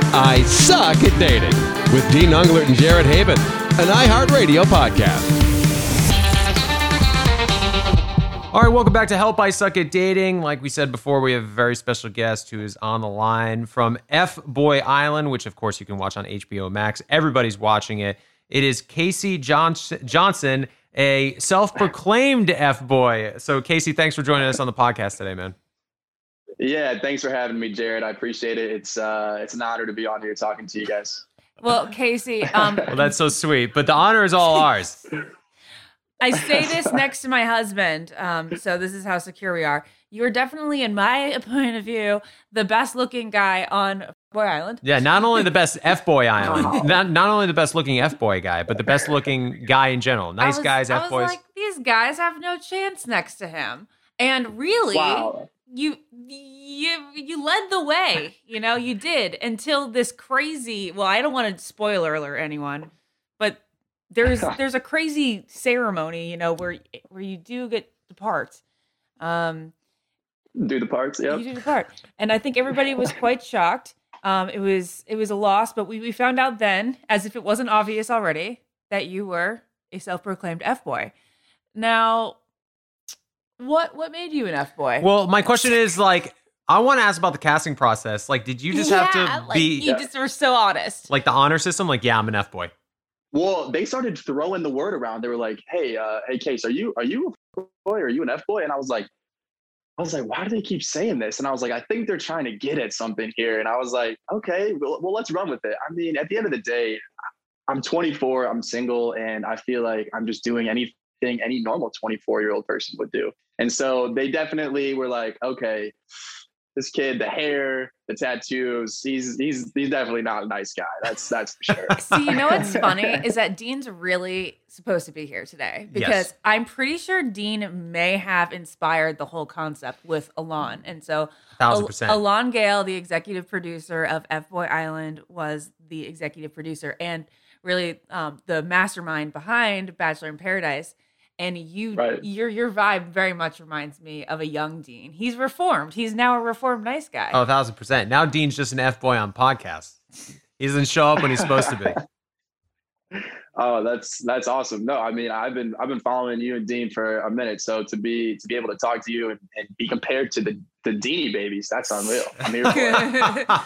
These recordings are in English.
I Suck at Dating with Dean Unglert and Jared Haben, an iHeartRadio podcast. All right, welcome back to Help I Suck at Dating. Like we said before, we have a very special guest who is on the line from F-Boy Island, which of course you can watch on HBO Max. Everybody's watching it. It is Casey Johnson, a self-proclaimed F-Boy. So Casey, thanks for joining us on the podcast today, man. Yeah, thanks for having me, Jared. I appreciate it. It's an honor to be on here talking to you guys. Well, Casey, Well, that's so sweet, but the honor is all ours. I say this next to my husband, so this is how secure we are. You are definitely, in my point of view, the best looking guy on Boy Island. Yeah, not only the best F-Boy Island, not only the best looking F-Boy guy, but the best looking guy in general. Nice guys, F-Boys. I was like, these guys have no chance next to him. And really, Wow. you led the way, you did, until this crazy, well, I don't want to spoiler alert anyone, but there's a crazy ceremony, where you do get the part. Do the parts, yep. You do the part. And I think everybody was quite shocked. It was a loss, but we found out then, as if it wasn't obvious already, that you were a self-proclaimed F-boy. Now, what made you an F-boy? Well, my question is, I want to ask about the casting process. Did you just have to be... You just were so honest. The honor system? I'm an F-boy. Well, they started throwing the word around. They were like, hey, Case, are you a boy? Are you an F-boy? And I was like, why do they keep saying this? And I was like, I think they're trying to get at something here. And I was like, okay, well, let's run with it. I mean, at the end of the day, I'm 24, I'm single, and I feel like I'm just doing anything any normal 24-year-old person would do. And so they definitely were like, okay, this kid, the hair, the tattoos, he's definitely not a nice guy. That's for sure. See, what's funny is that Dean's really supposed to be here today because Yes. I'm pretty sure Dean may have inspired the whole concept with Alon. And so 1,000%. Alon Gale, the executive producer of F-Boy Island, was the executive producer and really the mastermind behind Bachelor in Paradise. And Right. your vibe very much reminds me of a young Dean. He's reformed. He's now a reformed nice guy. Oh, 1,000%. Now Dean's just an F-boy on podcasts. He doesn't show up when he's supposed to be. Oh, that's awesome. No, I mean, I've been following you and Dean for a minute. So to be able to talk to you and be compared to the Deanie babies, that's unreal. I'm here for it.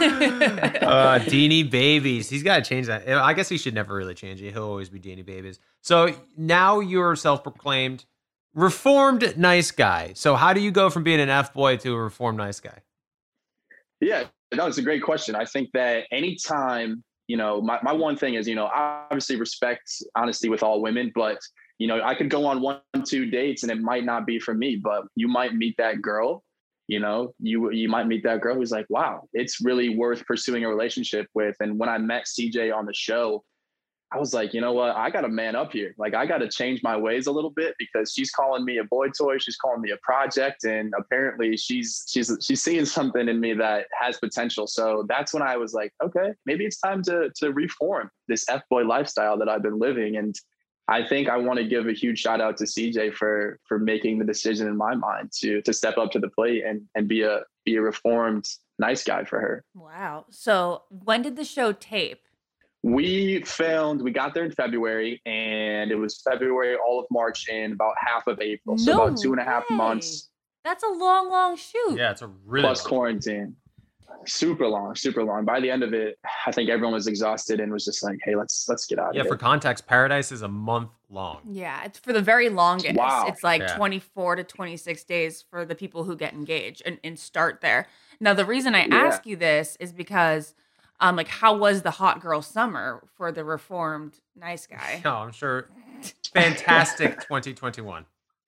Deanie Babies. He's got to change that. I guess he should never really change it. He'll always be Deanie Babies. So now you're self-proclaimed reformed nice guy. So how do you go from being an F-boy to a reformed nice guy? Yeah, no, it's a great question. I think that anytime, my one thing is, obviously respect honesty with all women, but, I could go on 1-2 dates and it might not be for me, but you might meet that girl, you might meet that girl who's like, wow, it's really worth pursuing a relationship with. And when I met CJ on the show, I was like, you know what? I got to man up here. I got to change my ways a little bit because she's calling me a boy toy. She's calling me a project. And apparently she's seeing something in me that has potential. So that's when I was like, okay, maybe it's time to reform this F-boy lifestyle that I've been living. And I think I want to give a huge shout out to CJ for making the decision in my mind to step up to the plate and be a reformed nice guy for her. Wow. So when did the show tape? We got there in February, and it was February, all of March, and about half of April. So No about 2.5 way. months That's a long shoot. Yeah, it's a really plus long. quarantine. Super long. By the end of it, I think everyone was exhausted and was just like, hey, let's get out of Yeah, here. for context, Paradise is a month long. Yeah, it's for the very longest. Wow. It's like Yeah. 24 to 26 days for the people who get engaged and start there. Now, the reason I Yeah. ask you this is because, how was the hot girl summer for the reformed nice guy? No, I'm sure. Fantastic 2021.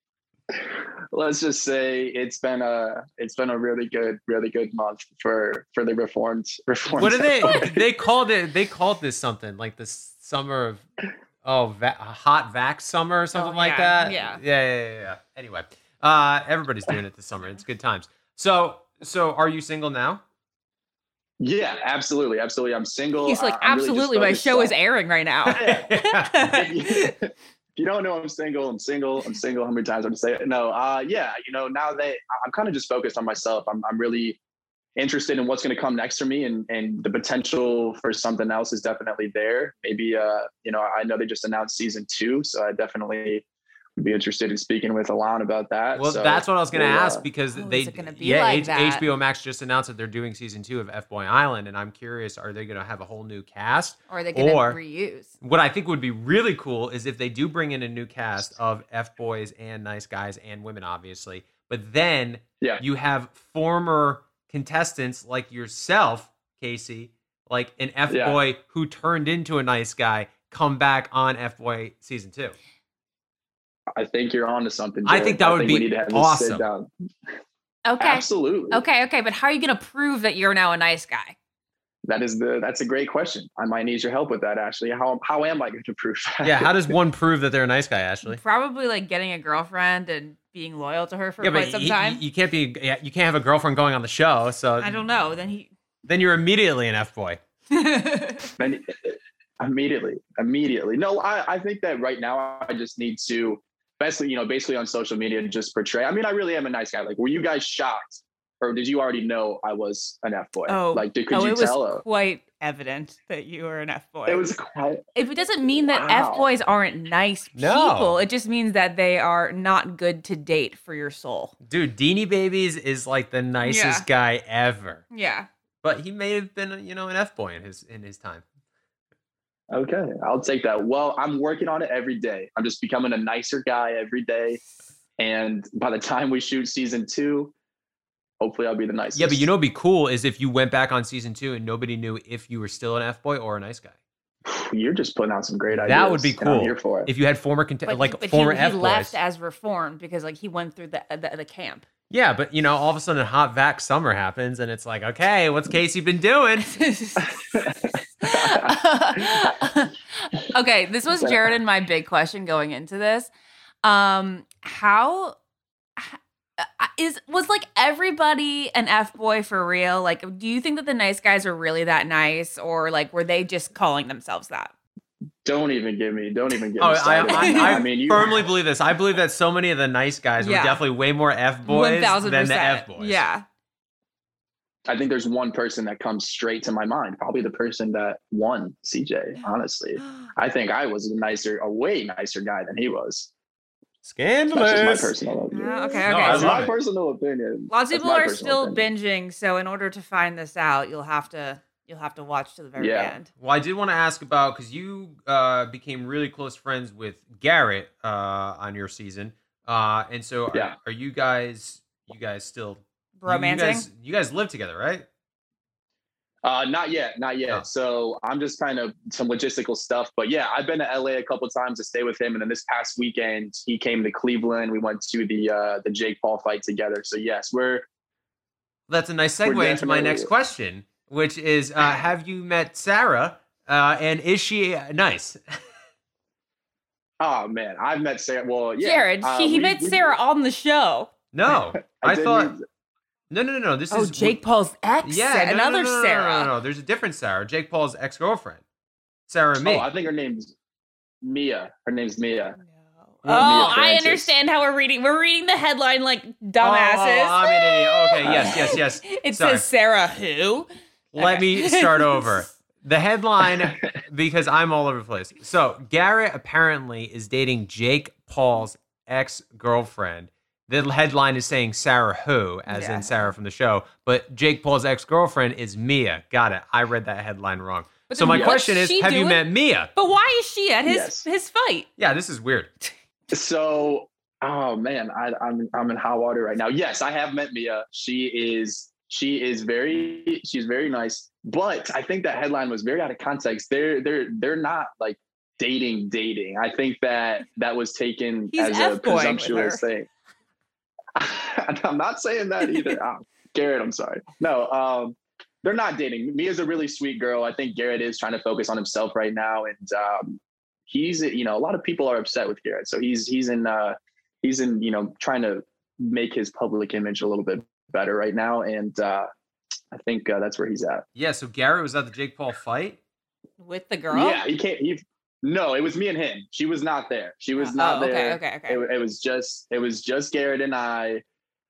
Let's just say it's been a really good month for the reformed. What do they called it? They called this something like the summer of hot vax summer or something like yeah, that. yeah. Yeah. Anyway, everybody's doing it this summer. It's good times. So are you single now? Yeah, absolutely. I'm single. He's like, I'm really just absolutely, my focused show on- is airing right now. If you don't know I'm single. I'm single. How many times I'm say it? No, now that I'm kind of just focused on myself, I'm really interested in what's going to come next for me, and the potential for something else is definitely there. Maybe, I know they just announced season 2, so I definitely would be interested in speaking with Alon about that. Well, so that's what I was going to ask, because is it gonna be like that? HBO Max just announced that they're doing season 2 of F-Boy Island, and I'm curious, are they going to have a whole new cast? Or are they going to reuse? What I think would be really cool is if they do bring in a new cast of F-boys and nice guys and women, obviously, but then you have former contestants like yourself, Casey, like an F-boy who turned into a nice guy, come back on F-boy season 2. I think you're on to something, Jared. I think that would be we need to have awesome. This sit down. Okay. Absolutely. Okay. But how are you going to prove that you're now a nice guy? That's a great question. I might need your help with that, Ashley. How am I going to prove that? Yeah, how does one prove that they're a nice guy, Ashley? Probably like getting a girlfriend and being loyal to her for quite some time. You can't have a girlfriend going on the show, so I don't know. Then you're immediately an F-boy. Immediately. No, I think that right now I just need to basically on social media, just portray. I mean, I really am a nice guy. Like, were you guys shocked, or did you already know I was an F-boy? Could you tell? It was quite evident that you were an F-boy. It was quite. If it doesn't mean that F-boys aren't nice people, it just means that they are not good to date for your soul. Dude, Deanie Babies is like the nicest guy ever. Yeah. But he may have been, an F-boy in his time. Okay, I'll take that. Well, I'm working on it every day. I'm just becoming a nicer guy every day. And by the time we shoot season 2, hopefully I'll be the nicest. Yeah, but what'd be cool is if you went back on season 2 and nobody knew if you were still an F-boy or a nice guy. You're just putting out some great ideas. That would be cool. I'm here for it. If you had former F-boys. He left as reformed because he went through the camp. Yeah, but all of a sudden hot vac summer happens and it's like, okay, what's Casey been doing? Okay, this was Jared and my big question going into this. Was like everybody an F-boy for real? Like, do you think that the nice guys are really that nice, or like were they just calling themselves that? Don't even get me started. I firmly believe this. I believe that so many of the nice guys were definitely way more F-boys than the F-boys. Yeah. I think there's one person that comes straight to my mind. Probably the person that won, CJ, honestly. I think I was a way nicer guy than he was. Scandalous. That's just my personal opinion. Okay. That's my personal opinion. Lots of people are still binging, so in order to find this out, you'll have to watch to the very end. Well, I did want to ask about, because you became really close friends with Garrett on your season, and so are you guys still romancing? You guys live together, right? Not yet. Oh. So I'm just kind of some logistical stuff, but yeah, I've been to LA a couple of times to stay with him. And then this past weekend, he came to Cleveland. We went to the Jake Paul fight together. So yes, That's a nice segue into my next question, which is, have you met Sarah? And is she nice? Oh man, I've met Sarah. Well, yeah. Jared, he met Sarah on the show. No, I thought. No. This is Jake Paul's ex. Yeah, another Sarah. No. There's a different Sarah. Jake Paul's ex-girlfriend, Sarah Me. Oh, I think her name's Mia. Her name's Mia. No. I understand how we're reading. We're reading the headline like dumbasses. I'm an idiot. Okay, yes. It says Sarah who? Let me start over. The headline, because I'm all over the place. So Garrett apparently is dating Jake Paul's ex-girlfriend. The headline is saying Sarah who, as in Sarah from the show, but Jake Paul's ex-girlfriend is Mia. Got it. I read that headline wrong. But so my question is, have you met Mia? But why is she at his fight? Yeah, this is weird. So, oh man, I'm in hot water right now. Yes, I have met Mia. She's very nice, but I think that headline was very out of context. They're not like dating. I think that was taken as a presumptuous thing. I'm not saying that either. Garrett, I'm sorry. No, they're not dating. Mia's a really sweet girl. I think Garrett is trying to focus on himself right now, and he's a lot of people are upset with Garrett, so he's in trying to make his public image a little bit better right now, and I think that's where he's at. Yeah. So Garrett was at the Jake Paul fight with the girl. Yeah, he can't. No, it was me and him. She was not there. She was not there. Okay. It was just Garrett and I.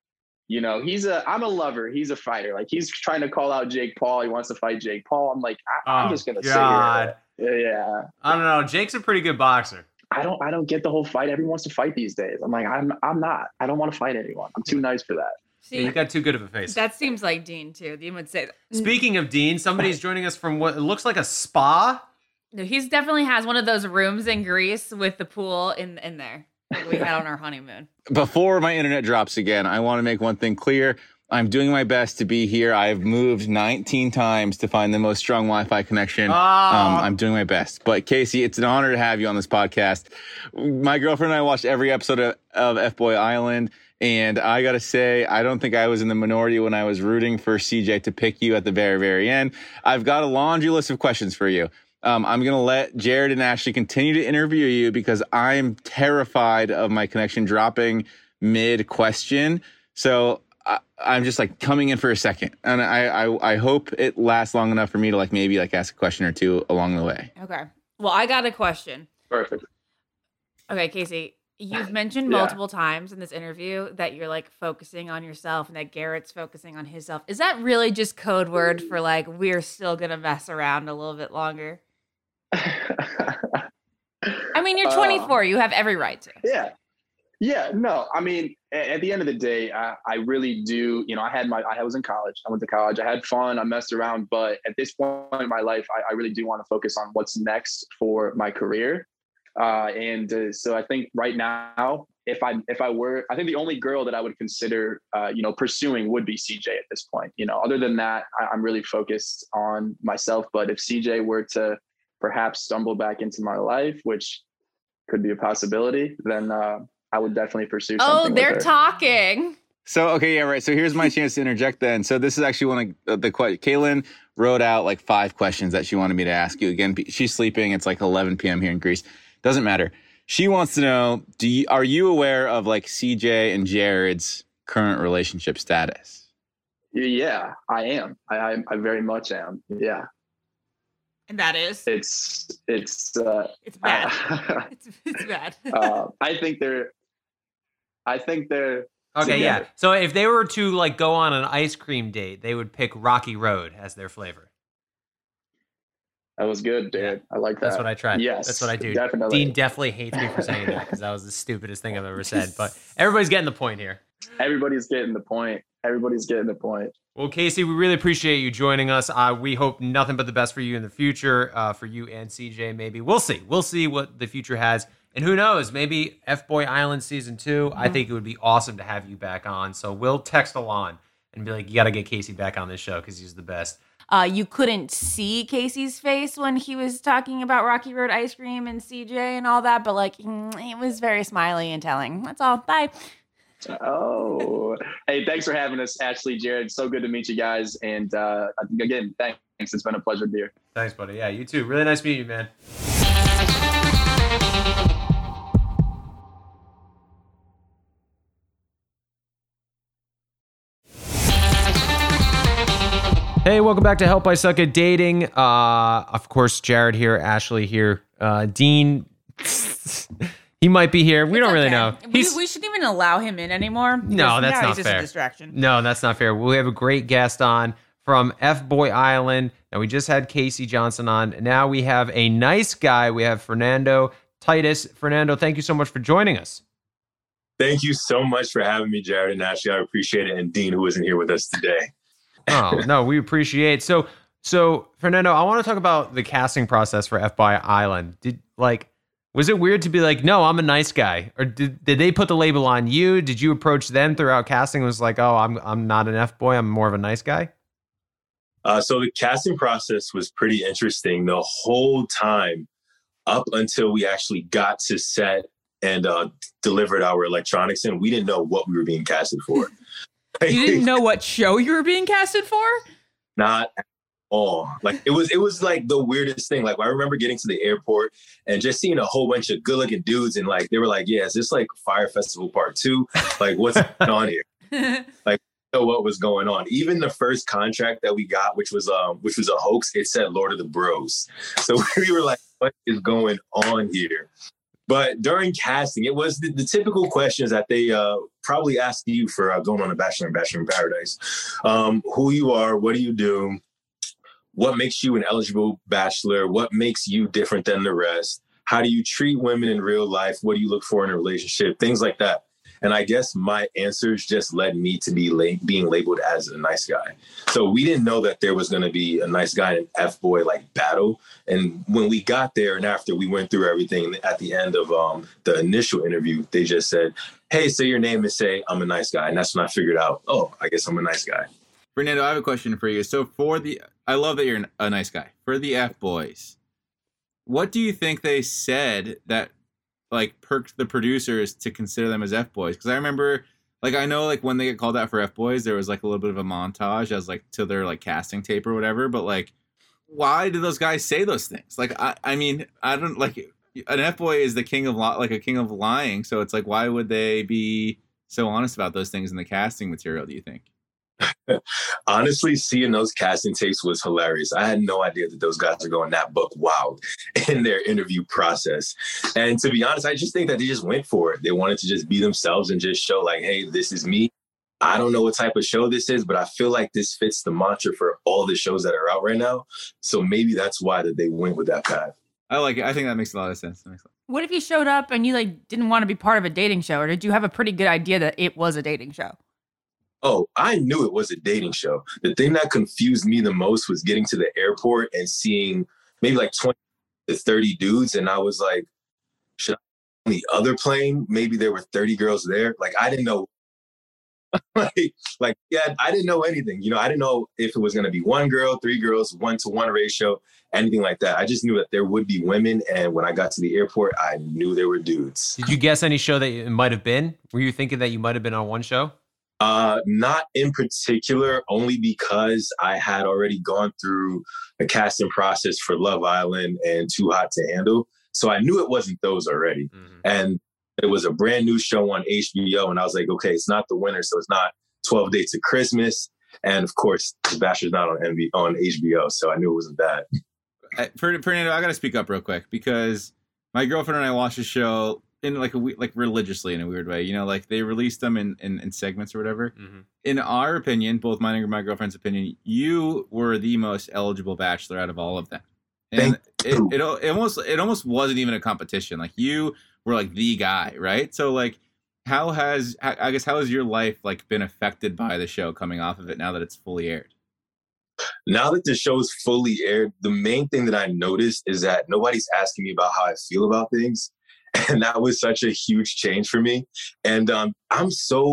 You know, I'm a lover. He's a fighter. Like, he's trying to call out Jake Paul. He wants to fight Jake Paul. I'm like, I'm just going to sit here. Yeah. I don't know. Jake's a pretty good boxer. I don't get the whole fight. Everyone wants to fight these days. I'm like, I'm not. I don't want to fight anyone. I'm too nice for that. See, you got too good of a face. That seems like Dean too. Dean would say that. Speaking of Dean, somebody's joining us from what looks like a spa. No, he definitely has one of those rooms in Greece with the pool in there like we had on our honeymoon. Before my internet drops again, I want to make one thing clear. I'm doing my best to be here. I've moved 19 times to find the most strong Wi-Fi connection. I'm doing my best. But Casey, it's an honor to have you on this podcast. My girlfriend and I watched every episode of F-Boy Island. And I got to say, I don't think I was in the minority when I was rooting for CJ to pick you at the very, very end. I've got a laundry list of questions for you. I'm going to let Jared and Ashley continue to interview you because I'm terrified of my connection dropping mid-question. So I'm just like coming in for a second. And I hope it lasts long enough for me to maybe ask a question or two along the way. Okay. Well, I got a question. Perfect. Okay, Casey. You've mentioned multiple times in this interview that you're focusing on yourself and that Garrett's focusing on himself. Is that really just code word for we're still going to mess around a little bit longer? I mean, you're 24. You have every right to. Yeah. Yeah. No, I mean, at the end of the day, I really do. You know, I was in college. I went to college. I had fun. I messed around. But at this point in my life, I really do want to focus on what's next for my career. So I think right now, if I were, I think the only girl that I would consider, pursuing would be CJ at this point. You know, other than that, I'm really focused on myself. But if CJ were to perhaps stumble back into my life, which could be a possibility, then I would definitely pursue something. Oh, they're talking. So, okay, yeah, right. So here's my chance to interject then. So this is actually one of the questions. Kaylin wrote out 5 questions that she wanted me to ask you. Again, she's sleeping. It's 11 p.m. here in Greece. Doesn't matter. She wants to know, are you aware of CJ and Jared's current relationship status? Yeah, I am. I very much am. Yeah. And that is? It's bad. It's bad. I think they're Okay, together. yeah. So if they were to go on an ice cream date, they would pick Rocky Road as their flavor. That was good, dude. Yeah. I like that. That's what I tried. Yes, that's what I do. Definitely. Dean definitely hates me for saying that because that was the stupidest thing I've ever said. But everybody's getting the point here. Everybody's getting the point. Well, Casey, we really appreciate you joining us. We hope nothing but the best for you in the future, for you and CJ maybe. We'll see. We'll see what the future has. And who knows, maybe F-Boy Island Season 2. I think it would be awesome to have you back on. So we'll text Alon and be like, you got to get Casey back on this show because he's the best. You couldn't see Casey's face when he was talking about Rocky Road ice cream and CJ and all that, but it was very smiley and telling. That's all. Bye. Oh, hey, thanks for having us, Ashley, Jared. So good to meet you guys. And again, thanks. It's been a pleasure to be here. Thanks, buddy. Yeah, you too. Really nice meeting you, man. Hey, welcome back to Help I Suck at Dating. Of course, Jared here, Ashley here, Dean. He might be here. We don't really know. We shouldn't even allow him in anymore. No, that's not he's just fair. A distraction. No, that's not fair. We have a great guest on from F-Boy Island. Now, we just had Casey Johnson on. Now we have a nice guy. We have Fernando Titus. Fernando, thank you so much for joining us. Thank you so much for having me, Jared and Ashley. I appreciate it. And Dean, who isn't here with us today. Oh, no, we appreciate. So Fernando, I want to talk about the casting process for F-Boy Island. Was it weird to be no, I'm a nice guy? Or did they put the label on you? Did you approach them throughout casting? It was oh, I'm not an F-boy, I'm more of a nice guy? So the casting process was pretty interesting the whole time up until we actually got to set and delivered our electronics in. We didn't know what we were being casted for. You didn't know what show you were being casted for? Not at all. It was the weirdest thing. I remember getting to the airport and just seeing a whole bunch of good looking dudes and they were yeah, is this Fire Festival Part 2? What's going on here? Know what was going on. Even the first contract that we got, which was a hoax, it said Lord of the Bros. So we were what is going on here? But during casting, it was the typical questions that they probably ask you for going on a Bachelor and Bachelor in Paradise. Who you are, what do you do, what makes you an eligible bachelor, what makes you different than the rest, how do you treat women in real life, what do you look for in a relationship, things like that. And I guess my answers just led me to be being labeled as a nice guy. So we didn't know that there was going to be a nice guy and F-boy like battle. And when we got there and after we went through everything, at the end of the initial interview, they just said, hey, say your name and say, I'm a nice guy. And that's when I figured out, oh, I guess I'm a nice guy. Fernando, I have a question for you. So I love that you're a nice guy. For the F-boys, what do you think they said that like perked the producers to consider them as F-boys? Because I remember, like, I know like when they get called out for F-boys, there was like a little bit of a montage as like to their like casting tape or whatever. But like, why do those guys say those things? Like, I mean, I don't like an F-boy is the king of like a king of lying. So it's like, why would they be so honest about those things in the casting material? Do you think? Honestly, seeing those casting tapes was hilarious. I had no idea that those guys are going that buck wild in their interview process. And to be honest, I just think that they just went for it. They wanted to just be themselves and just show like, hey, this is me. I don't know what type of show this is, but I feel like this fits the mantra for all the shows that are out right now. So maybe that's why that they went with that path. I like it. I think that makes a lot of sense. What if you showed up and you like didn't want to be part of a dating show, or did you have a pretty good idea that it was a dating show? Oh, I knew it was a dating show. The thing that confused me the most was getting to the airport and seeing maybe like 20 to 30 dudes. And I was like, should I on the other plane? Maybe there were 30 girls there. Like, I didn't know. Yeah, I didn't know anything. You know, I didn't know if it was going to be one girl, 3 girls, 1-to-1 ratio, anything like that. I just knew that there would be women. And when I got to the airport, I knew there were dudes. Did you guess any show that it might have been? Were you thinking that you might have been on one show? Not in particular, only because I had already gone through a casting process for Love Island and Too Hot to Handle. So I knew it wasn't those already. Mm-hmm. And it was a brand new show on HBO. And I was like, okay, it's not the winter. So it's not 12 Dates of Christmas. And of course, The Bachelor's not on HBO. So I knew it wasn't that. Fernando, I got to speak up real quick because my girlfriend and I watched the show in like religiously in a weird way, you know, like they released them in segments or whatever. Mm-hmm. In our opinion, both mine and my girlfriend's opinion, you were the most eligible bachelor out of all of them. And it almost wasn't even a competition. Like you were like the guy, right? So like, how has your life like been affected by the show coming off of it now that it's fully aired? Now that the show's fully aired, the main thing that I noticed is that nobody's asking me about how I feel about things. And that was such a huge change for me. And I'm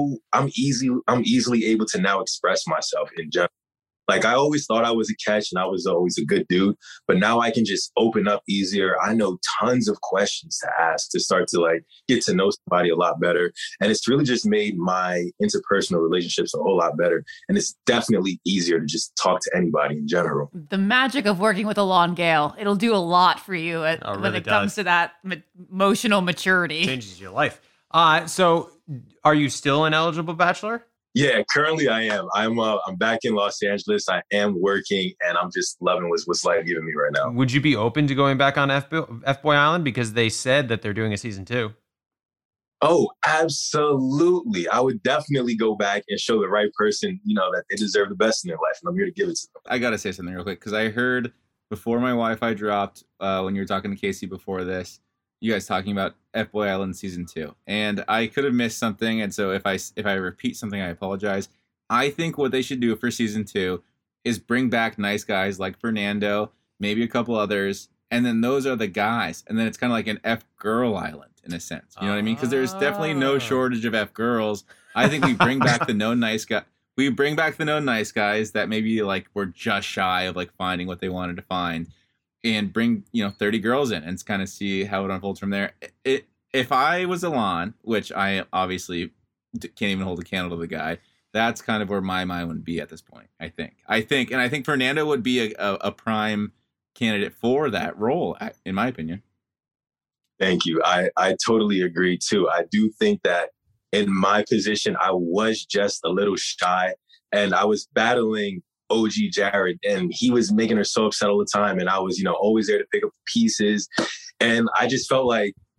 easily able to now express myself in general. Like I always thought I was a catch and I was always a good dude, but now I can just open up easier. I know tons of questions to ask to start to like get to know somebody a lot better. And it's really just made my interpersonal relationships a whole lot better. And it's definitely easier to just talk to anybody in general. The magic of working with Alon Gale, it'll do a lot for you when it comes to that emotional maturity. Changes your life. So are you still an eligible bachelor? Yeah, currently I am. I'm back in Los Angeles. I am working, and I'm just loving what's life giving me right now. Would you be open to going back on F-Boy Island because they said that they're doing a season 2? Oh, absolutely. I would definitely go back and show the right person, you know, that they deserve the best in their life, and I'm here to give it to them. I got to say something real quick because I heard before my Wi-Fi dropped when you were talking to Casey before this, you guys talking about F-Boy Island season 2, and I could have missed something. And so if I repeat something, I apologize. I think what they should do for season 2 is bring back nice guys like Fernando, maybe a couple others, and then those are the guys, and then it's kind of like an F-Girl Island in a sense. You know what I mean? Because there's definitely no shortage of F-Girls. I think we bring back the known nice guy. We bring back the known nice guys that maybe like were just shy of like finding what they wanted to find. And bring 30 girls in and kind of see how it unfolds from there. If I was Alon, which I obviously can't even hold a candle to the guy, that's kind of where my mind would be at this point. I think Fernando would be a prime candidate for that role, in my opinion. Thank you. I totally agree too. I do think that in my position, I was just a little shy, and I was battling OG Jared, and he was making her so upset all the time, and I was always there to pick up the pieces, and I just felt like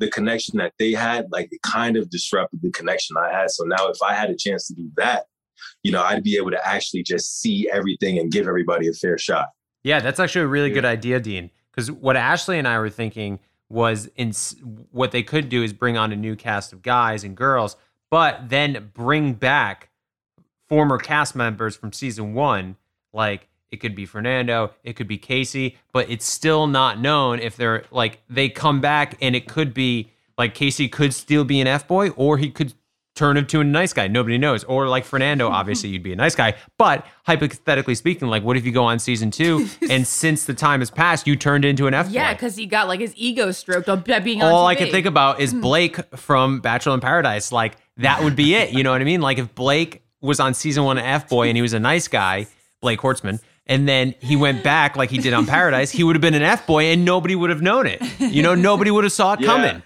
the connection that they had, like it kind of disrupted the connection I had. So now if I had a chance to do that, you know, I'd be able to actually just see everything and give everybody a fair shot. Yeah, that's actually a really good idea, Dean. Because what Ashley and I were thinking was what they could do is bring on a new cast of guys and girls, but then bring back former cast members from season 1. Like, it could be Fernando, it could be Casey, but it's still not known if they're like, they come back and it could be like Casey could still be an F-boy, or he could turn into a nice guy. Nobody knows. Or like Fernando, obviously you'd be a nice guy. But hypothetically speaking, like what if you go on season 2 and since the time has passed, you turned into an F-boy? Yeah, because he got like his ego stroked by being on All TV. I can think about is Blake from Bachelor in Paradise. Like that would be it. You know what I mean? Like if Blake was on season 1 of F-boy and he was a nice guy, Blake Hortzman, and then he went back like he did on Paradise, he would have been an F-boy and nobody would have known it. You know, nobody would have saw it coming.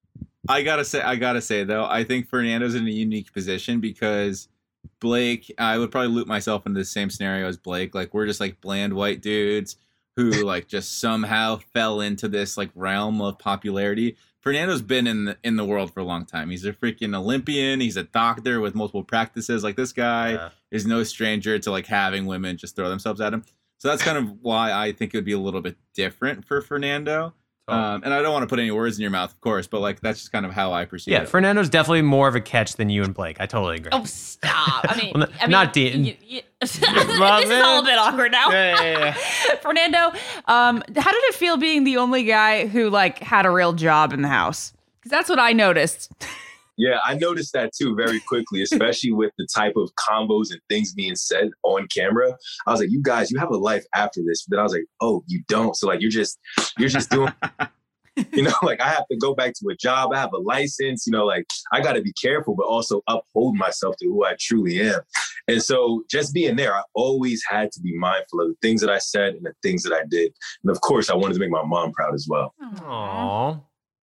I gotta say though, I think Fernando's in a unique position because Blake, I would probably loop myself into the same scenario as Blake. Like we're just like bland white dudes who like just somehow fell into this like realm of popularity. Fernando's been in the world for a long time. He's a freaking Olympian. He's a doctor with multiple practices. Like this guy is no stranger to like having women just throw themselves at him. So that's kind of why I think it would be a little bit different for Fernando. And I don't want to put any words in your mouth, of course, but like that's just kind of how I perceive it. Yeah, Fernando's definitely more of a catch than you and Blake. I totally agree. Oh, stop. I mean, not Dean. This is all a bit awkward now. Yeah. Fernando, how did it feel being the only guy who like had a real job in the house? Because that's what I noticed. Yeah, I noticed that too very quickly, especially with the type of combos and things being said on camera. I was like, you guys, you have a life after this. But then I was like, oh, you don't. So like, you're just doing, you know, like I have to go back to a job. I have a license, you know, like I got to be careful, but also uphold myself to who I truly am. And so just being there, I always had to be mindful of the things that I said and the things that I did. And of course, I wanted to make my mom proud as well. Aww.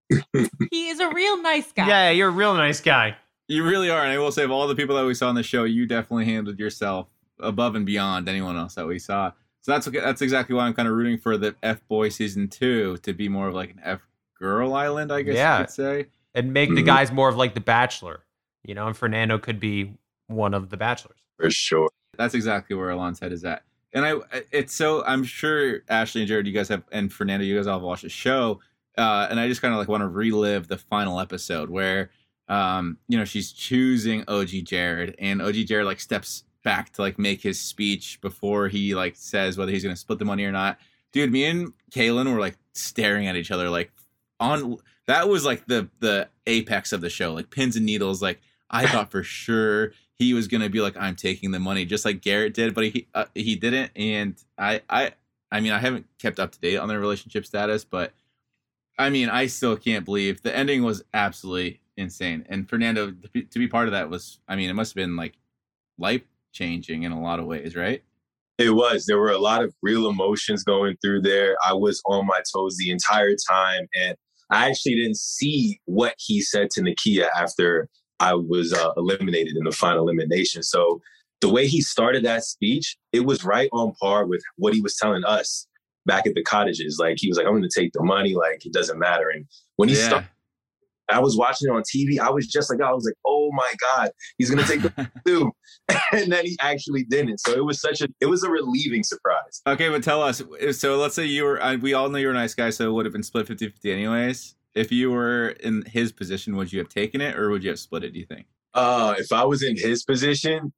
He is a real nice guy. Yeah, you're a real nice guy. You really are. And I will say, of all the people that we saw on the show, you definitely handled yourself above and beyond anyone else that we saw. So that's exactly why I'm kind of rooting for the F-Boy season 2 to be more of like an F-girl island, I guess you could say. And make the guys more of like The Bachelor, you know, and Fernando could be one of the Bachelors. For sure. That's exactly where Alon's head is at. And I'm sure Ashley and Jared, you guys have, and Fernando, you guys all have watched the show. And I just kind of like want to relive the final episode where, you know, she's choosing OG Jared, and OG Jared like steps back to like make his speech before he like says whether he's going to split the money or not. Dude, me and Kaylin were like staring at each other, like that was like the apex of the show, like pins and needles. Like I thought for sure he was going to be like, I'm taking the money, just like Garrett did, but he didn't. And I mean, I haven't kept up to date on their relationship status, but I mean, I still can't believe the ending was absolutely insane. And Fernando, to be part of that was, I mean, it must have been like life changing in a lot of ways, right? It was. There were a lot of real emotions going through there. I was on my toes the entire time. And I actually didn't see what he said to Nakia after I was eliminated in the final elimination. So the way he started that speech, it was right on par with what he was telling us back at the cottages. Like he was like, I'm going to take the money. Like it doesn't matter. And when he started, I was watching it on TV. I was just like, oh my God, he's going to take the too. And then he actually didn't. So it was a relieving surprise. Okay, but tell us. So let's say we all know you're a nice guy, so it would have been split 50-50 anyways. If you were in his position, would you have taken it or would you have split it, do you think? If I was in his position,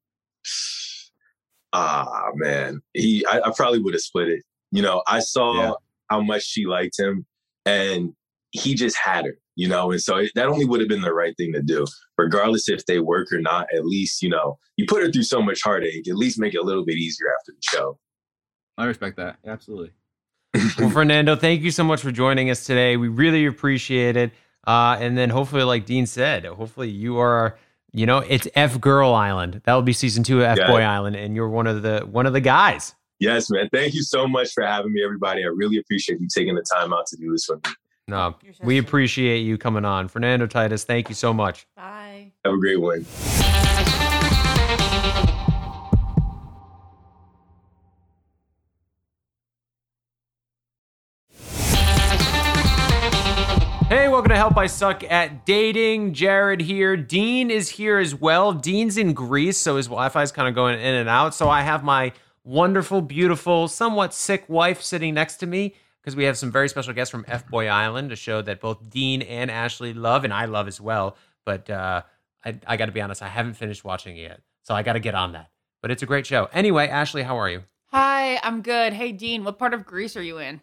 man, I probably would have split it. You know, I saw how much she liked him and he just had her, you know, and so that only would have been the right thing to do, regardless if they work or not. At least, you know, you put her through so much heartache, at least make it a little bit easier after the show. I respect that. Absolutely. Well, Fernando, thank you so much for joining us today. We really appreciate it. And then hopefully, like Dean said, hopefully you are, you know, it's F Girl Island. That will be season 2 of F Boy Island. And you're one of the guys. Yes, man. Thank you so much for having me, everybody. I really appreciate you taking the time out to do this for me. No, we appreciate you coming on. Fernando Titus, thank you so much. Bye. Have a great one. Hey, welcome to Help I Suck at Dating. Jared here. Dean is here as well. Dean's in Greece, so his Wi-Fi is kind of going in and out. So I have my wonderful, beautiful, somewhat sick wife sitting next to me because we have some very special guests from F-Boy Island, a show that both Dean and Ashley love, and I love as well. But I got to be honest, I haven't finished watching it yet, so I got to get on that. But it's a great show. Anyway, Ashley, how are you? Hi, I'm good. Hey, Dean, what part of Greece are you in?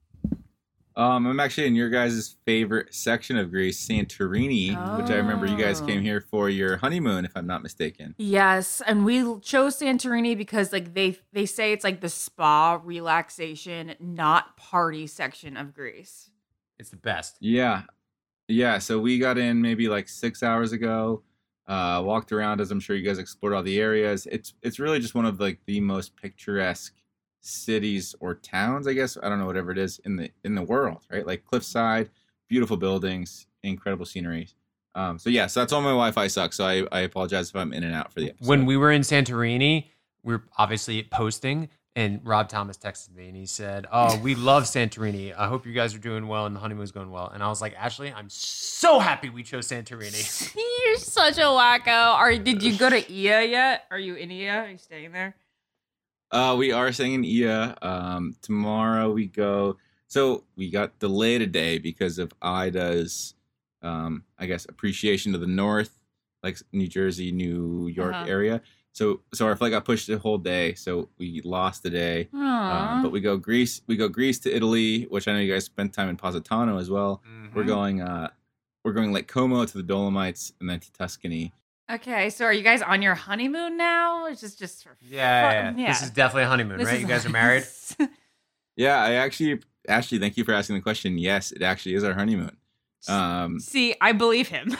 I'm actually in your guys' favorite section of Greece, Santorini, which I remember you guys came here for your honeymoon, if I'm not mistaken. Yes, and we chose Santorini because like they say it's like the spa, relaxation, not party section of Greece. It's the best. Yeah. So we got in maybe like 6 hours ago, walked around, as I'm sure you guys explored all the areas. It's really just one of like the most picturesque cities or towns, I guess, I don't know, whatever it is in the world, right? Like cliffside, beautiful buildings, incredible scenery. So that's all my Wi-Fi sucks. So I apologize if I'm in and out for the episode. When we were in Santorini, we were obviously posting, and Rob Thomas texted me and he said, "Oh, we love Santorini. I hope you guys are doing well and the honeymoon's going well." And I was like, "Ashley, I'm so happy we chose Santorini." You're such a wacko. Did you go to Ia yet? Are you in Ia? Are you staying there? We are staying in Ia. Tomorrow we go. So we got delayed a day because of Ida's, I guess, appreciation to the north, like New Jersey, New York area. So our flight got pushed a whole day. So we lost a day. But we go Greece. We go Greece to Italy, which I know you guys spent time in Positano as well. Mm-hmm. We're going Lake Como to the Dolomites and then to Tuscany. Okay, so are you guys on your honeymoon now? It's just for yeah. This is definitely a honeymoon, right? You guys are married? Yeah, Ashley, thank you for asking the question. Yes, it actually is our honeymoon. See, I believe him.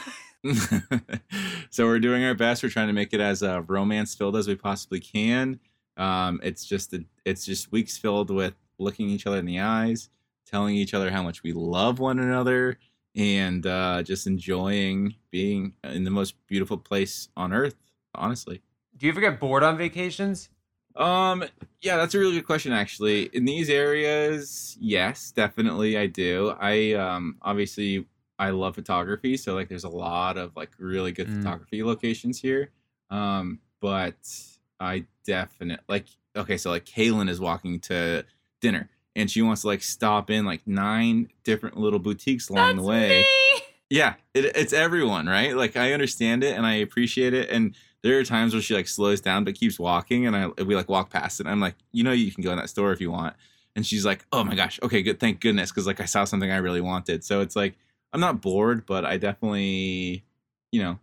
So we're doing our best. We're trying to make it as romance-filled as we possibly can. It's just weeks filled with looking each other in the eyes, telling each other how much we love one another, and just enjoying being in the most beautiful place on earth, honestly. Do you ever get bored on vacations? Yeah, that's a really good question, actually. In these areas, yes, definitely I do. Obviously, I love photography, so like there's a lot of like really good photography locations here. But I definitely so like Kaylin is walking to dinner. And she wants to like stop in like 9 different little boutiques along the way. Me. Yeah, it's everyone, right? Like I understand it and I appreciate it. And there are times where she like slows down but keeps walking, and we like walk past it. And I'm like, you can go in that store if you want. And she's like, oh my gosh, okay, good, thank goodness, because like I saw something I really wanted. So it's like I'm not bored, but I definitely, I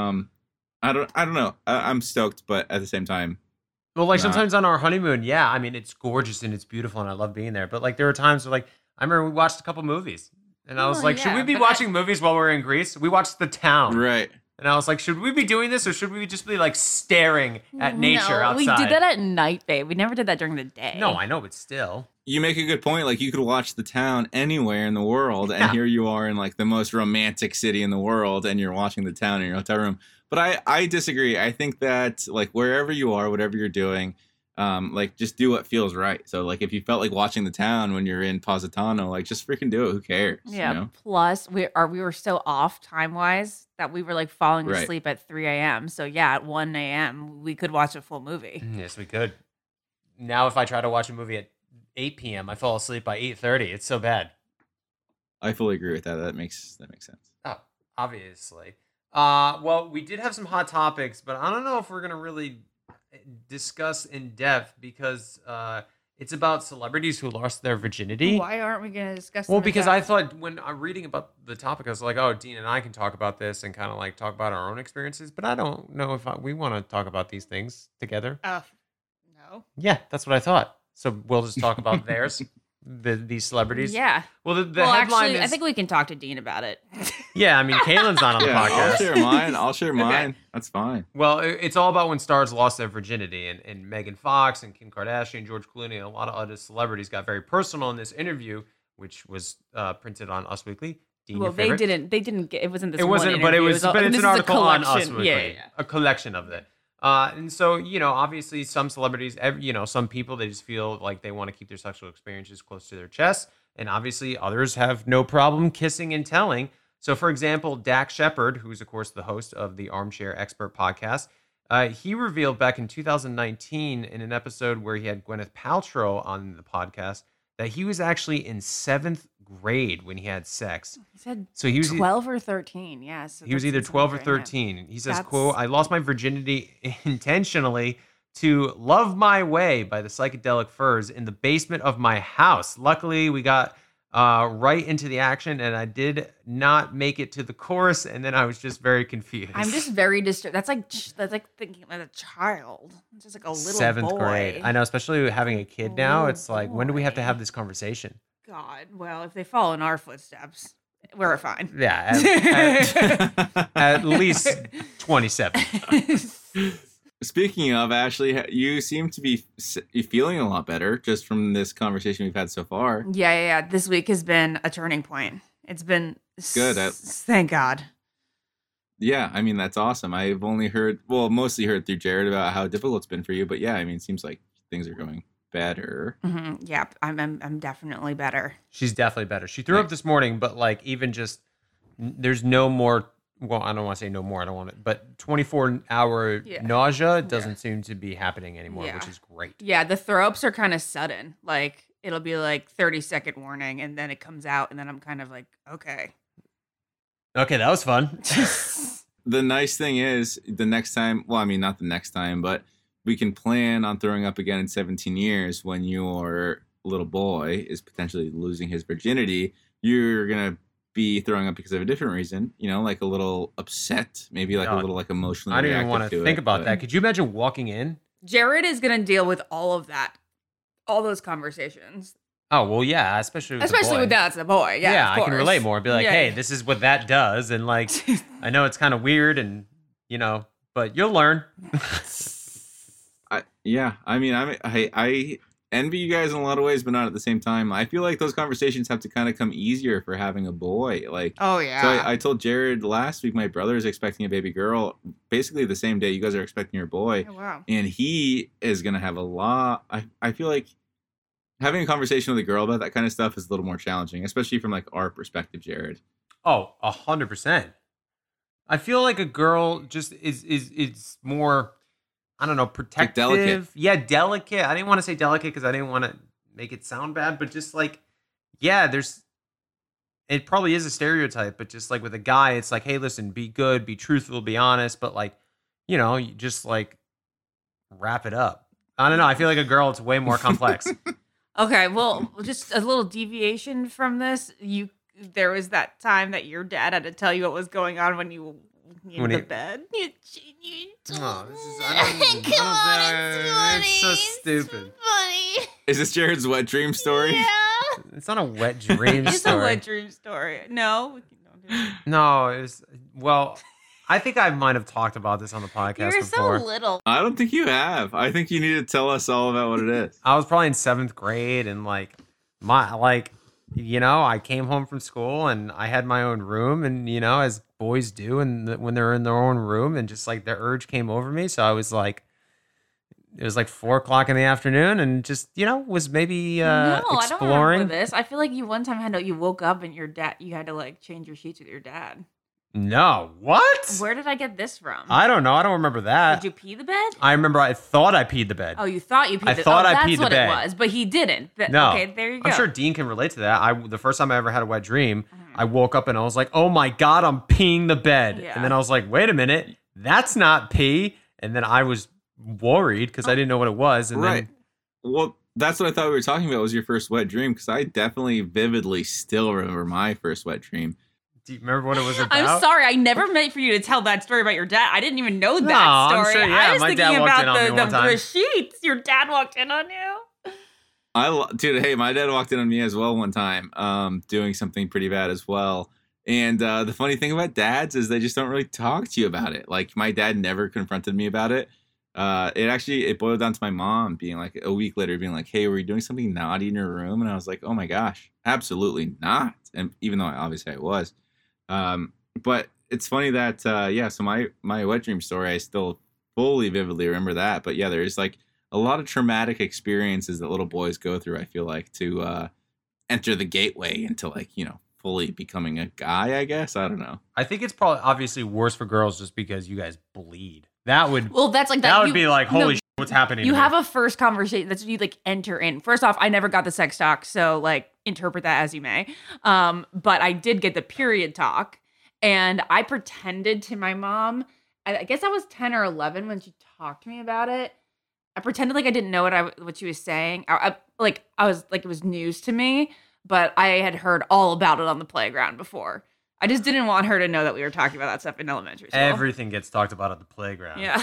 don't know. I'm stoked, but at the same time. Well, like sometimes on our honeymoon, yeah, I mean, it's gorgeous and it's beautiful and I love being there. But like there are times where like, I remember we watched a couple movies and I was like, should we be watching movies while we're in Greece? We watched The Town. Right. And I was like, should we be doing this or should we just be like staring at nature outside? We did that at night, babe. We never did that during the day. No, I know, but still. You make a good point. Like you could watch The Town anywhere in the world, and here you are in like the most romantic city in the world, and you're watching The Town in your hotel room. But I disagree. I think that like wherever you are, whatever you're doing, like just do what feels right. So like if you felt like watching The Town when you're in Positano, like just freaking do it. Who cares? Yeah. Plus we were so off time wise that we were like falling asleep at 3 a.m. So yeah, at 1 a.m. we could watch a full movie. Yes, we could. Now if I try to watch a movie at 8 p.m., I fall asleep by 8:30. It's so bad. I fully agree with that. That makes sense. Oh, obviously. Well, we did have some hot topics, but I don't know if we're going to really discuss in depth because it's about celebrities who lost their virginity. Why aren't we going to discuss Well, because I thought when I'm reading about the topic, I was like, oh, Dean and I can talk about this and kind of like talk about our own experiences, but I don't know if we want to talk about these things together. No. Yeah, that's what I thought. So we'll just talk about theirs, these celebrities. Yeah. Well, the headline actually, is... I think we can talk to Dean about it. Yeah, I mean, Kaylin's not on the podcast. I'll share mine. That's fine. Well, it's all about when stars lost their virginity, and Megan Fox and Kim Kardashian, George Clooney, and a lot of other celebrities got very personal in this interview, which was printed on Us Weekly. Dean, well, they didn't get, it wasn't this. It wasn't, one but interview. it's an article on Us Weekly. Yeah. A collection of it. And so, obviously some celebrities, some people, they just feel like they want to keep their sexual experiences close to their chest. And obviously others have no problem kissing and telling. So, for example, Dak Shepard, who's, of course, the host of the Armchair Expert podcast, he revealed back in 2019 in an episode where he had Gwyneth Paltrow on the podcast that he was actually in 7th grade when he had sex. He said So he was 12 or 13. Yes. he was either 12 or 13. He says, quote, I lost my virginity intentionally to Love My Way by the Psychedelic Furs in the basement of my house. Luckily, we got right into the action, and I did not make it to the chorus, and then I was just very confused. I'm just very disturbed. That's like thinking like a child. It's just like a little 7th boy. grade. I know, especially having a kid now, Little it's like, when do we have to boy. have this conversation? God. Well, if they follow in our footsteps, we're fine. Yeah, at least 27. Speaking of, Ashley, you seem to be feeling a lot better just from this conversation we've had so far. Yeah. This week has been a turning point. It's been Good. Thank God. Yeah, I mean, that's awesome. I've only mostly heard through Jared about how difficult it's been for you. But yeah, I mean, it seems like things are going better. Mm-hmm. Yeah, I'm definitely better. She's definitely better. She threw up this morning, but like even just, there's no more. Well, I don't want to say no more. I don't want it, but 24-hour nausea doesn't seem to be happening anymore, which is great. Yeah, the throw-ups are kind of sudden. Like, it'll be like 30-second warning, and then it comes out, and then I'm kind of like, okay. Okay, that was fun. The nice thing is, the next time, well, I mean, not the next time, but we can plan on throwing up again in 17 years when your little boy is potentially losing his virginity. You're going to be throwing up because of a different reason, like a little upset, maybe like a little like emotionally. I don't even want to think about that. Could you imagine walking in? Jared is going to deal with all of that, all those conversations. Oh, well, yeah, especially with that's the boy. Yeah, I can relate more. Be like, hey, this is what that does. And like, I know it's kind of weird and, but you'll learn. I mean, I envy you guys in a lot of ways, but not at the same time. I feel like those conversations have to kind of come easier for having a boy. Like, oh yeah. So I told Jared last week, my brother is expecting a baby girl, basically the same day you guys are expecting your boy. Oh, wow. And he is going to have a lot. I feel like having a conversation with a girl about that kind of stuff is a little more challenging, especially from like our perspective, Jared. Oh, 100%. I feel like a girl just is more, I don't know, protective. Like delicate. Yeah, delicate. I didn't want to say delicate because I didn't want to make it sound bad, but just like, yeah, it probably is a stereotype, but just like with a guy, it's like, hey, listen, be good, be truthful, be honest, but like, you just like wrap it up. I don't know. I feel like a girl, it's way more complex. Okay, well, just a little deviation from this. There was that time that your dad had to tell you what was going on when you in the bed. Oh, this is it's so stupid. Funny. Is this Jared's wet dream story? Yeah. It's not a wet dream It's story. a wet dream story. No. No, it was, well, I think I might have talked about this on the podcast You're before. so little. I don't think you have. I think you need to tell us all about what it is. I was probably in 7th grade and I came home from school and I had my own room and, as boys do and when they're in their own room and just like the urge came over me. So I was like, it was like 4:00 in the afternoon and just, was maybe No, exploring. I don't remember this. I feel like you one time you woke up and you had to like change your sheets with your dad. No, what? Where did I get this from? I don't know. I don't remember that. Did you pee the bed? I remember I thought I peed the bed. Oh, you thought you peed the bed. thought I that's peed the what bed. it was, but he didn't. No. Okay, there you go. I'm sure Dean can relate to that. The first time I ever had a wet dream, I woke up and I was like, oh my God, I'm peeing the bed. Yeah. And then I was like, wait a minute, that's not pee. And then I was worried because I didn't know what it was. And Right. then Well, that's what I thought we were talking about was your first wet dream, because I definitely vividly still remember my first wet dream. do you remember what it was about? I'm sorry, I never meant for you to tell that story about your dad. I didn't even know that No, I'm story. sure, yeah, I was my thinking dad walked in about on me one the time. sheets. Your dad walked in on you. Dude, hey, my dad walked in on me as well one time, doing something pretty bad as well. And the funny thing about dads is they just don't really talk to you about it. Like, my dad never confronted me about it. It boiled down to my mom being like, a week later, being like, hey, were you doing something naughty in your room? And I was like, oh my gosh, absolutely not. And even though obviously I was. But it's funny that, so my wet dream story, I still fully vividly remember that. But yeah, there's like a lot of traumatic experiences that little boys go through, I feel like, to enter the gateway into like, fully becoming a guy, I guess. I don't know. I think it's probably obviously worse for girls just because you guys bleed. That would that's like that would be like, holy shit, what's happening? You here? have a first conversation that's you like enter in. First off, I never got the sex talk, so like interpret that as you may. But I did get the period talk, and I pretended to my mom. I guess I was 10 or 11 when she talked to me about it. I pretended like I didn't know what she was saying. I was like it was news to me, but I had heard all about it on the playground before. I just didn't want her to know that we were talking about that stuff in elementary school. Everything gets talked about at the playground. Yeah.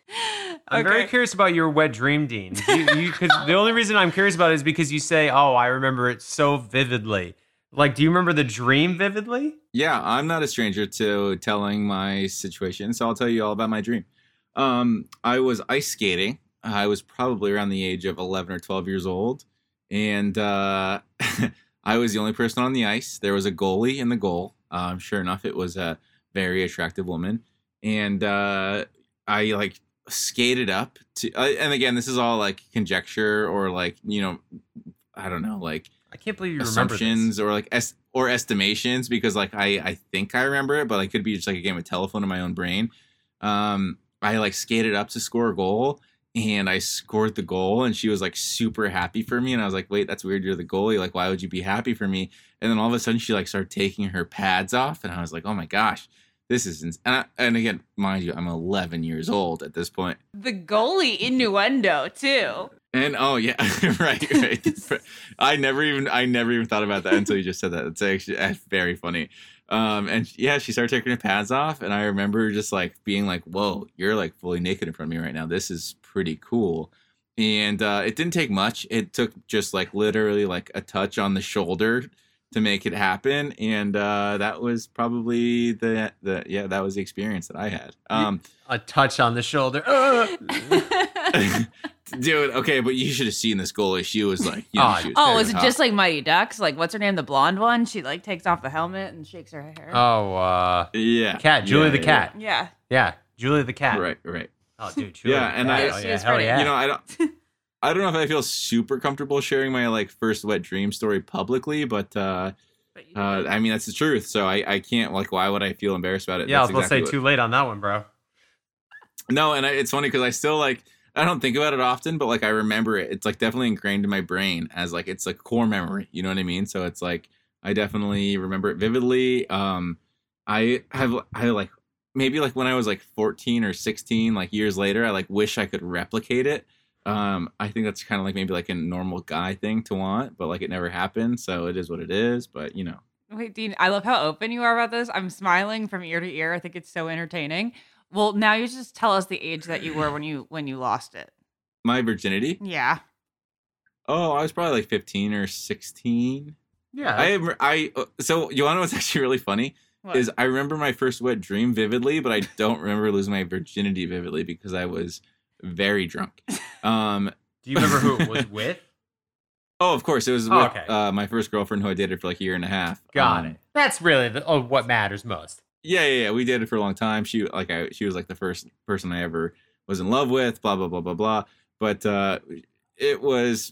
I'm very curious about your wet dream, Dean. Because the only reason I'm curious about it is because you say, "Oh, I remember it so vividly." Like, do you remember the dream vividly? Yeah, I'm not a stranger to telling my situation, so I'll tell you all about my dream. I was ice skating. I was probably around the age of 11 or 12 years old, and I was the only person on the ice. There was a goalie in the goal. Sure enough, it was a very attractive woman, and I like skated up to. And again, this is all like conjecture or like I don't know, like I can't believe you assumptions remember this. or like estimations because like I think I remember it, but it could be just like a game of telephone in my own brain. I like skated up to score a goal. And I scored the goal, and she was like super happy for me. And I was like, "Wait, that's weird. You're the goalie. Like, why would you be happy for me?" And then all of a sudden, she like started taking her pads off, and I was like, "Oh my gosh, this is." And again, mind you, I'm 11 years old at this point. The goalie innuendo too. And oh yeah, right. I never even thought about that until you just said that. It's actually very funny. And yeah, she started taking her pads off, and I remember just like being like, "Whoa, you're like fully naked in front of me right now. This is pretty cool." And it didn't take much. It took just like literally like a touch on the shoulder to make it happen, and that was probably that was the experience that I had. A touch on the shoulder. Dude, okay, but you should have seen this goalie. She was like, she was is it just like Mighty Ducks? Like, what's her name? The blonde one? She like takes off the helmet and shakes her hair. Oh, yeah, cat, Julie the cat. Yeah, Julie the cat. Right. Oh, dude, Julie. Yeah, and hell yeah. I don't know if I feel super comfortable sharing my like first wet dream story publicly, but I mean that's the truth. So I can't like. Why would I feel embarrassed about it? Yeah, I was about to say too late on that one, bro. No, and it's funny because I still like. I don't think about it often, but like I remember it. It's like definitely ingrained in my brain as like it's like core memory. You know what I mean? So it's like I definitely remember it vividly. I like maybe like when I was like 14 or 16, like years later, I like wish I could replicate it. I think that's kind of like maybe like a normal guy thing to want, but like it never happened. So it is what it is. But Wait, Dean, I love how open you are about this. I'm smiling from ear to ear. I think it's so entertaining. Well, now you just tell us the age that you were when you lost it. My virginity? Yeah. Oh, I was probably like 15 or 16. Yeah. So you want to know what's actually really funny? What? Is I remember my first wet dream vividly, but I don't remember losing my virginity vividly because I was very drunk. Do you remember who it was with? Oh, of course. It was with my first girlfriend who I dated for like a year and a half. Got it. That's really what matters most. Yeah. We dated for a long time. She was like the first person I ever was in love with. Blah blah blah blah blah. But it was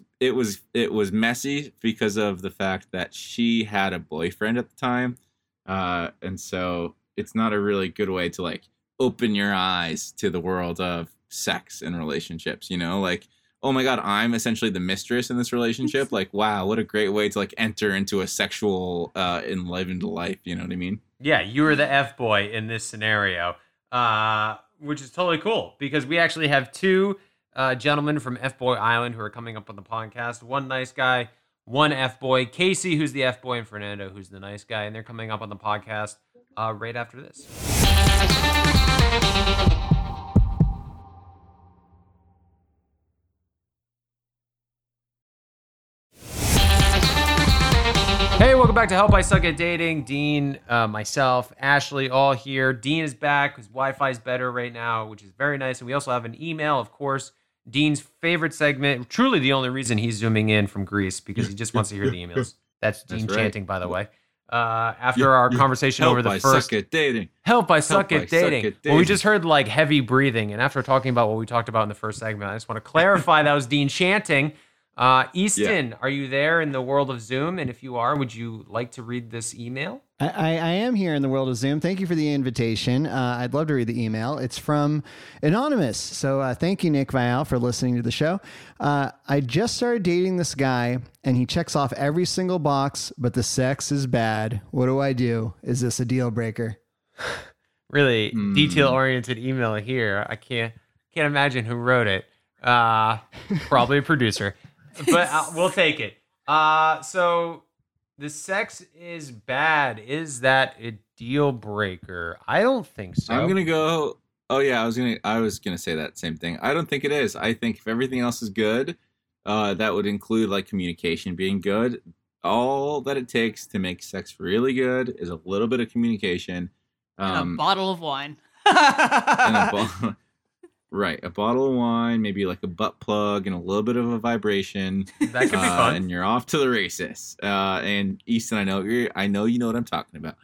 messy because of the fact that she had a boyfriend at the time, and so it's not a really good way to like open your eyes to the world of sex and relationships. Like, oh my God, I'm essentially the mistress in this relationship. Like, wow, what a great way to like enter into a sexual enlivened life. You know what I mean? Yeah, you were the F boy in this scenario, which is totally cool because we actually have two gentlemen from F Boy Island who are coming up on the podcast. One nice guy, one F boy. Casey, who's the F boy, and Fernando, who's the nice guy, and they're coming up on the podcast right after this. Hey, welcome back to Help I Suck at Dating. Dean, myself, Ashley, all here. Dean is back. His Wi-Fi is better right now, which is very nice. And we also have an email, of course. Dean's favorite segment, truly the only reason he's zooming in from Greece, because he just wants to hear the emails. That's Dean chanting, by the way. After our conversation over the first... Help I Suck at Dating. Help I Suck at Dating. Well, we just heard like heavy breathing. And after talking about what we talked about in the first segment, I just want to clarify that was Dean chanting. Easton, are you there in the world of Zoom? And if you are, would you like to read this email? I am here in the world of Zoom. Thank you for the invitation. I'd love to read the email. It's from Anonymous. So thank you, Nick Vial, for listening to the show. I just started dating this guy, and he checks off every single box, but the sex is bad. What do I do? Is this a deal breaker? Really detail-oriented email here. I can't imagine who wrote it. Probably a producer, but we'll take it. So the sex is bad. Is that a deal breaker? I don't think so. I'm gonna go. Oh yeah, I was gonna say that same thing. I don't think it is. I think if everything else is good, that would include like communication being good. All that it takes to make sex really good is a little bit of communication. And a bottle of wine. Right, a bottle of wine, maybe like a butt plug and a little bit of a vibration. That could be fun. And you're off to the races. And Easton, I know you know what I'm talking about.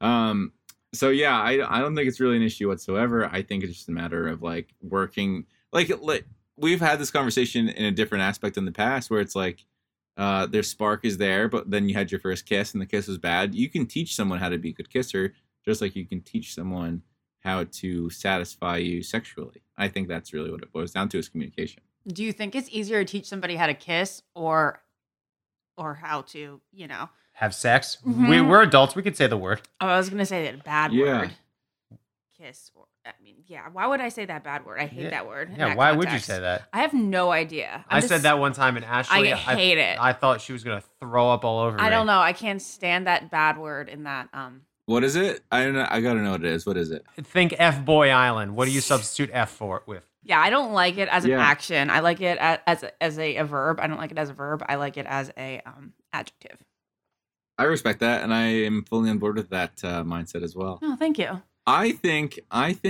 So yeah, I don't think it's really an issue whatsoever. I think it's just a matter of like working. Like we've had this conversation in a different aspect in the past, where it's like their spark is there, but then you had your first kiss and the kiss was bad. You can teach someone how to be a good kisser, just like you can teach someone how to satisfy you sexually. I think that's really what it boils down to, is communication. Do you think it's easier to teach somebody how to kiss or how to, Have sex? Mhm. We're adults. We could say the word. Oh, I was going to say that bad Yeah. word. Kiss. Why would I say that bad word? I hate Yeah. that word. in Yeah, that why would you context. say that? I have no idea. I said that one time, and Ashley, I hate it. I thought she was going to throw up all over me. I don't know. I can't stand that bad word in that. What is it? I don't know. I gotta know what it is. What is it? Think F-Boy Island. What do you substitute F for with? Yeah, I don't like it as an Yeah. action. I like it as a verb. I don't like it as a verb. I like it as a adjective. I respect that, and I am fully on board with that mindset as well. Oh, thank you. I think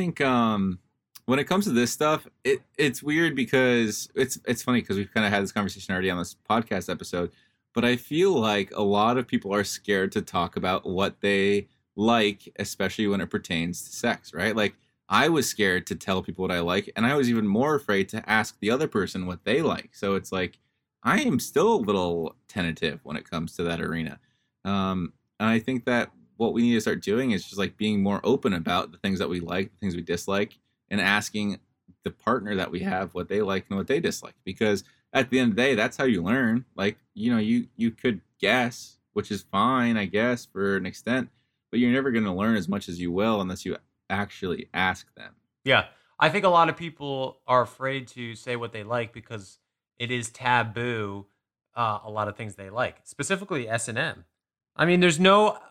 when it comes to this stuff, it's weird because it's funny because we've kind of had this conversation already on this podcast episode, but I feel like a lot of people are scared to talk about what they like, especially when it pertains to sex, right? Like I was scared to tell people what I like, and I was even more afraid to ask the other person what they like. So it's like I am still a little tentative when it comes to that arena. And I think that what we need to start doing is just like being more open about the things that we like, the things we dislike, and asking the partner that we have what they like and what they dislike. Because at the end of the day, that's how you learn. Like, you could guess, which is fine, I guess, for an extent, but you're never going to learn as much as you will unless you actually ask them. Yeah. I think a lot of people are afraid to say what they like because it is taboo, a lot of things they like, specifically S&M. I mean, there's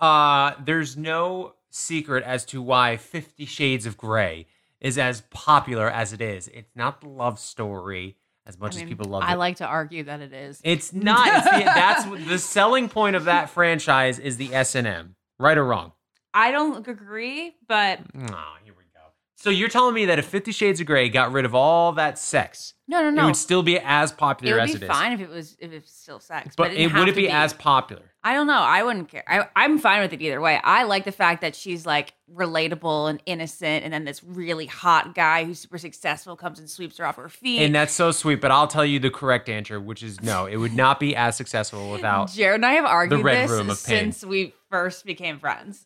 no secret as to why 50 Shades of Grey is as popular as it is. It's not the love story as much as people love it. I like to argue that it is. It's not. That's the selling point of that franchise is the S&M. Right or wrong? I don't agree, but Oh, here we go. So you're telling me that if 50 Shades of Grey got rid of all that sex, no. it would still be as popular as It it would be is? fine if it's still sex. But it would it be as popular? I don't know. I wouldn't care. I'm fine with it either way. I like the fact that she's like relatable and innocent, and then this really hot guy who's super successful comes and sweeps her off her feet. And that's so sweet, but I'll tell you the correct answer, which is no. It would not be as successful without. Jared and I have argued Red this Room of Pain. since we first became friends.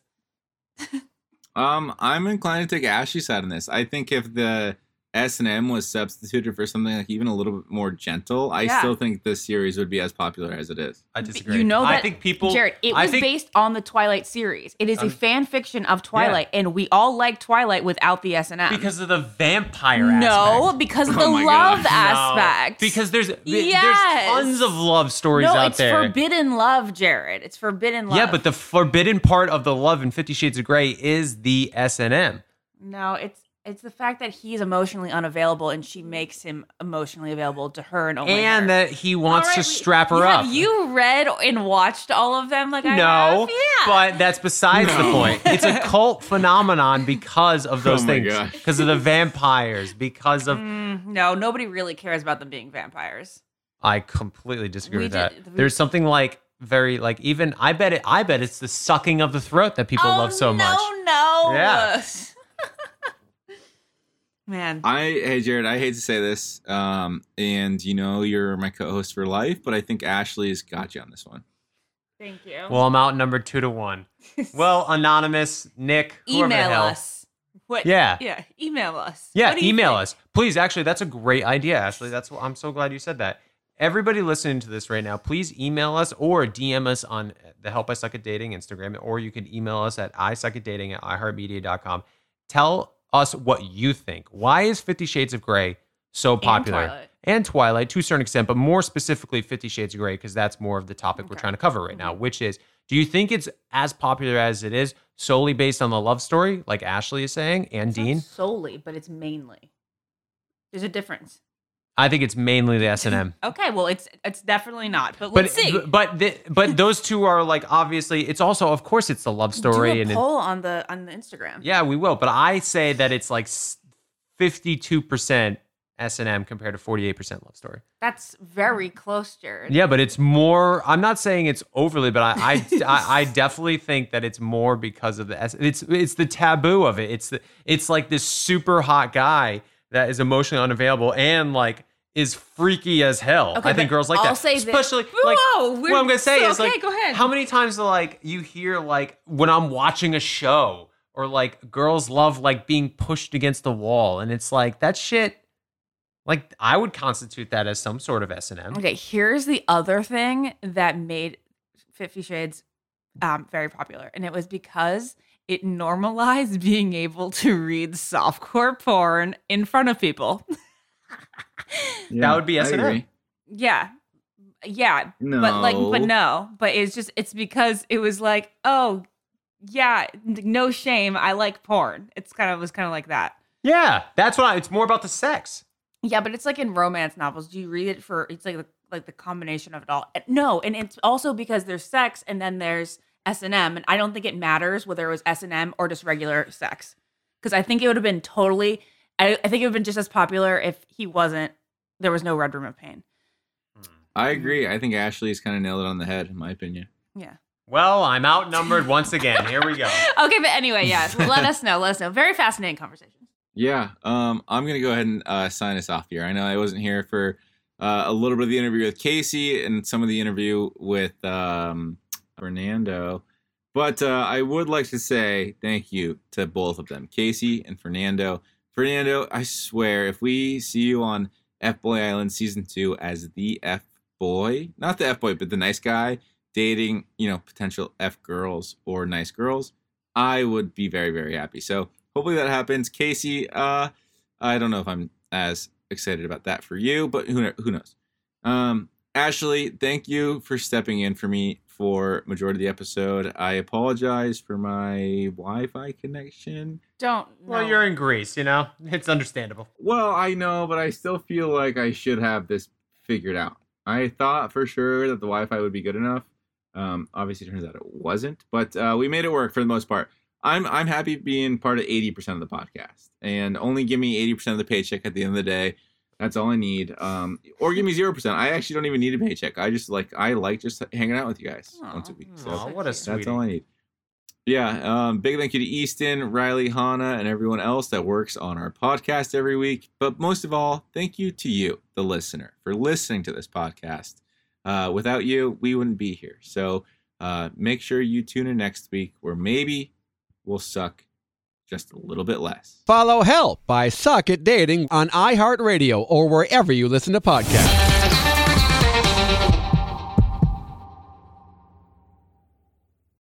I'm inclined to take Ashley's side on this. I think if the S&M was substituted for something like even a little bit more gentle, I still think this series would be as popular as it is. I disagree. You know that, I think people. Jared, it was based on the Twilight series. It is a fan fiction of Twilight, and we all like Twilight without the S&M. Because of the vampire No, aspect. because of the my love gosh. aspect. Because there's Yes. tons of love stories no, out it's there. forbidden love, Jared. It's forbidden love. Yeah, but the forbidden part of the love in 50 Shades of Grey is the S&M. No, it's the fact that he's emotionally unavailable and she makes him emotionally available to her and only And her. that he wants All to right, strap her up. Have you read and watched all of them like I No, have? Yeah. but that's besides the point. It's a cult phenomenon because of those Oh my things. gosh. Because of the vampires, because of... No, nobody really cares about them being vampires. I completely disagree We with that. did- There's something like very like even I bet it's the sucking of the throat that people love so much. No. Yeah. Man. Hey Jared, I hate to say this, and you're my co-host for life, but I think Ashley's got you on this one. Thank you. Well, I'm outnumbered 2-1. Well, anonymous, Nick, whoever the Email hell. us. What? Yeah. Yeah. Email us. Yeah, What do you email think? us. Please, actually, that's a great idea, Ashley. I'm so glad you said that. Everybody listening to this right now, please email us or DM us on the Help I Suck at Dating Instagram, or you can email us at isuckatdating@iheartmedia.com. Tell us what you think. Why is 50 Shades of Grey so popular? And Twilight to a certain extent, but more specifically 50 Shades of Grey, because that's more of the topic we're trying to cover right now, which is, do you think it's as popular as it is solely based on the love story, like Ashley is saying, and It's not Dean? solely, but it's mainly. There's a difference. I think it's mainly the S&M. Okay, well, it's definitely not. But let's see. But those two are like, obviously, it's also, of course, it's the love story. Do a poll on the Instagram. Yeah, we will. But I say that it's like 52% S&M compared to 48% love story. That's very close, Jared. Yeah, but it's more. I'm not saying it's overly, but I definitely think that it's more because of the it's the taboo of it. It's like this super hot guy that is emotionally unavailable and like is freaky as hell. Okay, I think but girls like I'll that. say Especially that, like whoa, what I'm gonna say is okay, like, go ahead. how many times like you hear like when I'm watching a show or like girls love like being pushed against the wall, and it's like that shit. Like I would constitute that as some sort of S&M. Okay, here's the other thing that made 50 Shades very popular, and it was because it normalized being able to read softcore porn in front of people. That would be S&M. I agree. Yeah. No. But it's because it was like, oh yeah, no shame, I like porn. It was kind of like that. Yeah, that's why it's more about the sex. Yeah, but it's like in romance novels. Do you read it for? It's like the combination of it all. No, and it's also because there's sex and then there's S&M, and I don't think it matters whether it was S&M or just regular sex, because I think it would have been totally. I think it would have been just as popular if he wasn't. There was no Red Room of Pain. I agree. I think Ashley's kind of nailed it on the head, in my opinion. Yeah. Well, I'm outnumbered once again. Here we go. Okay, but anyway, yes. Let us know. Very fascinating conversation. Yeah, I'm going to go ahead and sign us off here. I know I wasn't here for a little bit of the interview with Casey and some of the interview with Fernando, but I would like to say thank you to both of them, Casey and Fernando. Fernando, I swear, if we see you on F-Boy Island Season 2 as the F-Boy, not the F-Boy, but the nice guy, dating, potential F-girls or nice girls, I would be very, very happy. So hopefully that happens. Casey, I don't know if I'm as excited about that for you, but who knows? Ashley, thank you for stepping in for me for majority of the episode. I apologize for my Wi-Fi connection. Well, You're in Greece, it's understandable. Well, I know, but I still feel like I should have this figured out. I thought for sure that the Wi-Fi would be good enough. Obviously, it turns out it wasn't, but we made it work for the most part. I'm happy being part of 80% of the podcast, and only give me 80% of the paycheck at the end of the day. That's all I need. Or give me 0%. I actually don't even need a paycheck. I like just hanging out with you guys once a week. So what a sweetie. that's all I need. Yeah. Big thank you to Easton, Riley, Hannah, and everyone else that works on our podcast every week. But most of all, thank you to you, the listener, for listening to this podcast. Without you, we wouldn't be here. So make sure you tune in next week, where maybe we'll suck just a little bit less. Follow Help I Suck at Dating on iHeartRadio or wherever you listen to podcasts.